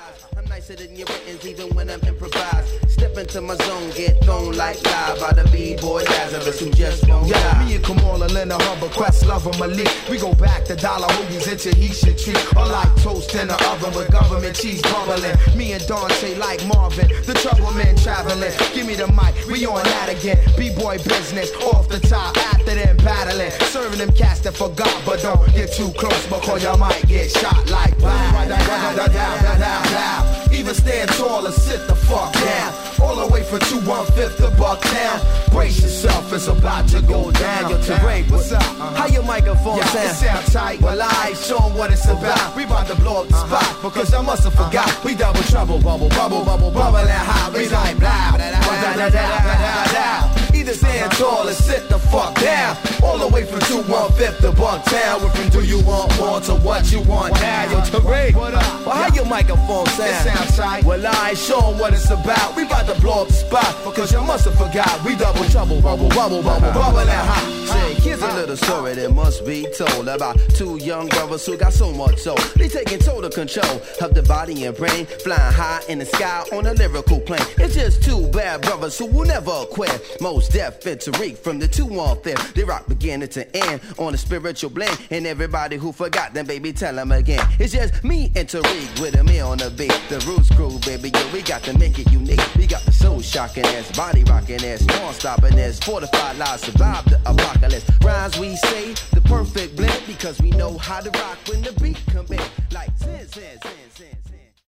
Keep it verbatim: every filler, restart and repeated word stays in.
I'm nicer than your writtens, even when I'm improvised. Step into my zone, get thrown like live by the B-boy Lazarus who just won't yeah, die. Me and Kamala, Lena, Hubbard, Quest, Lover, Malik. We go back to dollar hoagies and Tahitian tree. Or like toast in the oven with government cheese bubbling. Me and Dante like Marvin, the trouble man traveling. Give me the mic, we on that again. B-boy business, off the top, after them battling. Serving them cats that forgot, but don't get too close because you might get shot like wow. Even stand tall or sit the fuck down. All the way from two one fifth to Bucktown. Brace yourself, it's about to go down. Yo, Teray, what's up? Uh-huh. How your microphone yeah, sound? It sound tight. Well, I ain't showing what it's about. We about to blow up the spot uh-huh. because I must have forgot. Uh-huh. We double trouble, bubble, bubble, bubble, bubble, and hot. We like blah, blah, blah, blah, blah, blah. Either stand tall or sit the fuck down. All the way from two one fifth to Bucktown. We're from do you want more to what you want now. Yo, Teray, what up? Well, how your microphone sound? It sound tight. Well, I ain't showing what it's about. We about to blow up the spot because you must have forgot. We double trouble, bubble, bubble, bubble, bubble, and hot. Say, here's a little story that must be told about two young brothers who got so much soul. They taking total control of the body and brain, flying high in the sky on a lyrical plane. It's just two bad brothers who will never quit. Most Def and Tariq from the two one fifth. They rock beginning to end on a spiritual blend. And everybody who forgot them, baby, tell them again. It's just me and Tariq with a me on the beat. The Roots Crew, baby, yo, we got to make it unique. We got the soul shocking ass, body rocking ass, non-stopping ass, fortified lives, survive the apocalypse. Rhymes we say, the perfect blend, because we know how to rock when the beat come in. Like, sin, sin, sin.